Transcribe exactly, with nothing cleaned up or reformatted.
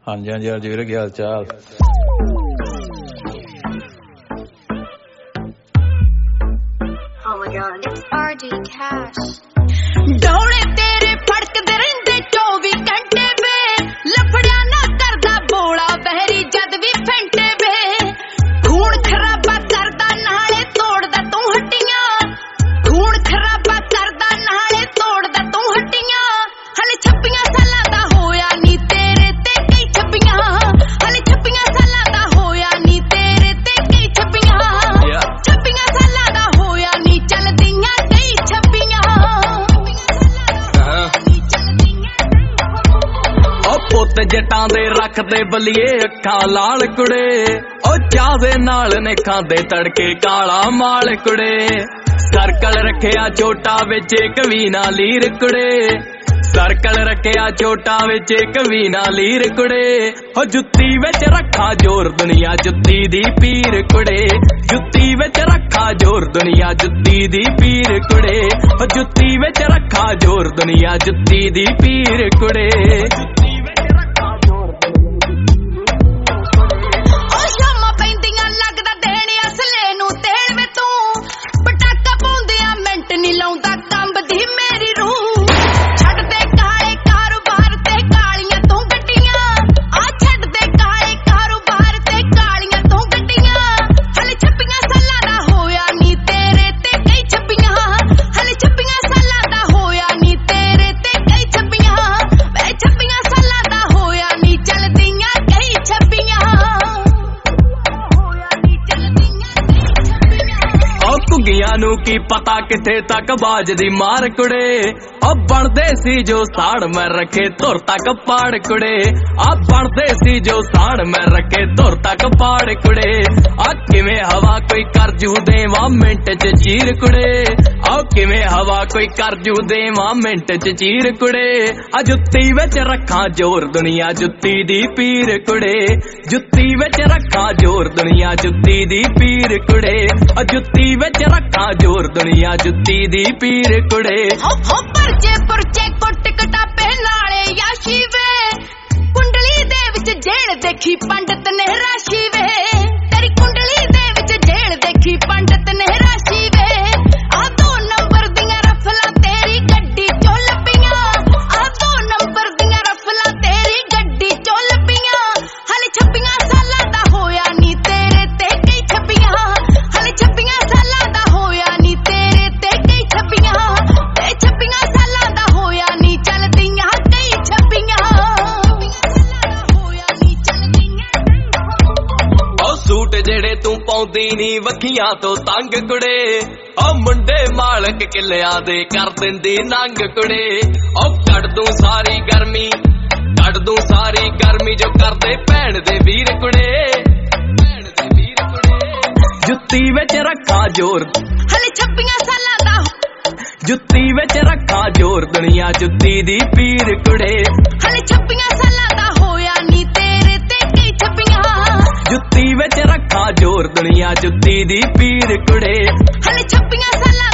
ਹਾਂਜੀ ਹਾਂਜੀ ਹਾਂਜੀ ਵੀਰੇ, ਕੀ ਹਾਲ ਚਾਲ? ਡੋਲੇ ਤੇਰੇ ਫੜਕਦੇ ਰਹਿੰਦੇ ਚੌਵੀ ਘੰਟੇ ਵੇ, ਲਫੜਿਆ ਨਾ ਕਰਦਾ ਬੋਲਾ ਬਹਿਰੀ ਜਦ ਵੀ ਫੈਂਟੇ ਵੇ। ਖੂਨ ਖਰਾਬਾ ਕਰਦਾ ਨਾਲੇ ਤੋੜਦਾ ਤੂੰ ਹੱਟੀਆਂ, ਖੂਨ ਖਰਾਬਾ ਕਰਦਾ ਨਾਲੇ ਤੋੜਦਾ ਤੂੰ ਹੱਟੀਆਂ। ਹਲੇ ਛੱਬੀਆਂ ਸਾਲਾਂ ਦਾ ਹੋਇਆ ਨੀ ਤੇਰੇ ਤੇ ਕਈ ਛੱਬੀਆਂ, ਹਲੇ ਛੱਬੀਆਂ ਸਾਲਾਂ ਦਾ ਹੋਇਆ ਨੀ ਤੇਰੇ ਤੇ ਕਈ ਛੱਬੀਆਂ, ਛੱਬੀਆਂ ਸਾਲਾਂ ਦਾ ਹੋਇਆ ਨੀ ਚੱਲਦੀਆਂ ਕਈ ਛੱਬੀਆਂ। ਪੁੱਤ ਜੱਟਾਂ ਦੇ ਰੱਖਦੇ ਬਲੀਏ ਅੱਖਾਂ ਲਾਲ ਕੁੜੇ, ਉਹ ਚਾਹ ਦੇ ਨਾਲ ਨੇ ਖਾਂਦੇ ਤੜਕੇ ਕਾਲਾ ਮਾਲ ਕੁੜੇ। ਸਰਕਲ ਰੱਖਿਆ ਚੋਟਾ ਵਿੱਚ ਕਵੀ ਨਾ ਲੀਰ ਕੁੜੇ, ਸਰਕਲ ਰੱਖਿਆ ਚੋਟਾ ਵਿੱਚ ਕਵੀ ਨਾ ਲੀਰ ਕੁੜੇ। ਉਹ ਜੁੱਤੀ ਵਿੱਚ ਰੱਖਾ ਜ਼ੋਰ ਦੁਨੀਆ ਜੁੱਤੀ ਦੀ ਪੀਰ ਕੁੜੇ, ਜੁੱਤੀ ਵਿੱਚ ਰੱਖਾ ਜ਼ੋਰ ਦੁਨੀਆ ਜੁੱਤੀ ਦੀ ਪੀਰ ਕੁੜੇ। ਉਹ ਜੁੱਤੀ ਵਿੱਚ ਰੱਖਾ ਜ਼ੋਰ ਦੁਨੀਆ ਜੁੱਤੀ ਦੀ ਪੀਰ ਕੁੜੇ। ਲਾਉਂਦਾ ਕੰਬਦੀ ਮੇਰੀ ਰੂਹ, ਛੱਡ ਦੇ ਕਾਲੇ ਕਾਰੋਬਾਰ ਤੇ ਕਾਲੀਆਂ ਤੂੰ ਗੱਡੀਆਂ, ਆ ਛੱਡ ਦੇ ਕਾਲੇ ਕਾਰੋਬਾਰ ਤੇ ਕਾਲੀਆਂ ਤੂੰ ਗੱਡੀਆਂ। ਹਲੇ ਛੱਬੀਆਂ ਸਾਲਾਂ ਦਾ ਹੋਇਆ ਨੀ ਤੇਰੇ ਤੇ ਕਈ ਛੱਬੀਆਂ, ਹਲੇ ਛੱਬੀਆਂ ਸਾਲਾਂ ਦਾ ਹੋਇਆ ਨੀ ਤੇਰੇ ਤੇ ਕਈ ਛੱਬੀਆਂ, ਵੇ ਛੱਬੀਆਂ ਸਾਲਾਂ ਦਾ ਹੋਇਆ ਨੀ ਚੱਲਦੀਆਂ ਕਈ ਛੱਬੀਆਂ, ਹੋਇਆ ਨੀ ਚੱਲਦੀਆਂ ਕਈ ਛੱਬੀਆਂ। ਉਹ ਘੁੱਗੀਆਂ ਨੂੰ ਕੀ ਪਤਾ ਕਿੱਥੇ ਤੱਕ ਬਾਜ ਦੀ ਮਾਰ ਕੁੜੇ, ਉਹ ਬਣਦੇ ਸੀ ਜੋ ਸਾੜ ਮੈਂ ਰੱਖੇ ਧੁਰ ਤੱਕ ਪਾੜ ਕੁੜੇ। ਆ ਬਣਦੇ ਸੀ ਜੋ ਸਾੜ ਮੈਂ ਰੱਖੇ ਧੁਰ ਤੱਕ ਪਾੜ ਕੁੜੇ। ਆ ਕਿਵੇਂ ਹਵਾ ਕੋਈ ਕਰ ਜੂ ਦੇਵਾਂ ਮਿੰਟ ਚ ਚੀਰ ਕੁੜੇ, ਆ ਕਿਵੇਂ ਹਵਾ ਕੋਈ ਕਰ ਜੂ ਦੇਵਾਂ ਮਿੰਟ ਚ ਚੀਰ ਕੁੜੇ। ਆ ਜੁੱਤੀ ਵਿੱਚ ਰੱਖਾਂ ਜ਼ੋਰ ਦੁਨੀਆ ਜੁੱਤੀ ਦੀ ਪੀਰ ਕੁੜੇ, ਜੁੱਤੀ ਵਿੱਚ ਰੱਖਾਂ ਜ਼ੋਰ ਦੁਨੀਆ ਜੁੱਤੀ ਦੀ ਪੀਰ ਕੁੜੇ। ਆ ਜੁੱਤੀ ਵਿੱਚ ਰੱਖਾਂ ਜ਼ੋਰ ਦੁਨੀਆ ਜੁੱਤੀ ਦੀ ਪੀਰ ਕੁੜੇ। ਹੋ ਹੋ ਪਰਚੇ ਪਰਚੇ ਕੁੱਟ ਕਟਾਪੇ ਨਾਲੇ ਯਾਸ਼ੀ ਵੇ, ਕੁੰਡਲੀ ਦੇ ਵਿੱਚ ਜੇੜ ਦੇਖੀ ਪੰਡਤ ਨੇ ਰਾਸ਼ੀ ਵੇ, ਤੇਰੀ ਕੁੰਡਲੀ ਦੇ ਵਿੱਚ ਜੇੜ ਦੇਖੀ ਪੰਡਤ ਨੇ ਰਾਸ਼ੀ ਵੇ। ਆ ਦੋ ਨੰਬਰ ਦੀਆਂ ਰਫਲਾਂ ਤੇਰੀ ਗੱਡੀ ਚੋਂ ਲੱਭੀਆਂ, ਆ ਦੋ ਨੰਬਰ ਦੀਆਂ ਰਫਲਾਂ ਤੇਰੀ ਗੱਡੀ ਚੋਂ ਲੱਭੀਆਂ। ਹਲੇ ਛੱਬੀਆਂ ਸਾਲਾਂ ਦਾ ਹੋਇਆ ਨੀ ਤੇਰੇ ਤੇ ਕਈ ਛੱਬੀਆਂ, ਹਲੇ ਛੱਬੀਆਂ ਸਾਲਾਂ ਦਾ ਹੋਇਆ ਨੀ ਤੇਰੇ ਤੇ ਕਈ ਛੱਬੀਆਂ, ਤੇ ਛੱਬੀਆਂ ਸਾਲਾਂ ਦਾ ਹੋਇਆ ਨੀ ਚੱਲਦੀਆਂ ਕਈ ਛੱਬੀਆਂ, ਹੋਇਆ ਨੀ ਚੱਲਦੀਆਂ। ਉਹ ਸੂਟ ਜਿਹੜੇ ਤੂੰ ਪਾਉਂਦੀ ਨੀ ਵੱਖੀਆਂ ਤੋਂ ਤੰਗ ਕੁੜੇ, ਉਹ ਮੁੰਡੇ ਮਾਲਕ ਕਿੱਲਿਆਂ ਦੇ ਕਰ ਦਿੰਦੀ ਨੰਗ ਕੁੜੇ। ਉਹ ਕੱਢ ਦੂੰ ਸਾਰੀ ਗਰਮੀ, ਕੱਢ ਦੂੰ ਸਾਰੀ ਗਰਮੀ ਜੋ ਕਰਦੇ ਭੈਣ ਦੇ ਵੀਰ ਕੁੜੇ, ਭੈਣ ਦੇ ਵੀਰ ਕੁੜੇ। ਜੁੱਤੀ ਵਿੱਚ ਰੱਖਾਂ ਜ਼ੋਰ ਹਲੇ ਛੱਬੀਆਂ ਸਾਲਾਂ ਦਾ, ਜੁੱਤੀ ਵਿੱਚ ਰੱਖਾਂ ਜ਼ੋਰ ਦੁਨੀਆ ਜੁੱਤੀ ਦੀ ਪੀਰ ਕੁੜੇ। ਹਲੇ ਛੱਬੀਆਂ ਸਾਲਾਂ ਦਾ ਹੋਇਆ ਨੀ ਤੇਰੇ ਤੇ ਕਈ ਛੱਬੀਆਂ, ਜੁੱਤੀ ਵਿੱਚ ਰੱਖਾਂ ਜ਼ੋਰ ਦੁਨੀਆ ਜੁੱਤੀ ਦੀ ਪੀਰ ਕੁੜੇ। ਹਲੇ ਛੱਬੀਆਂ ਸਾਲਾਂ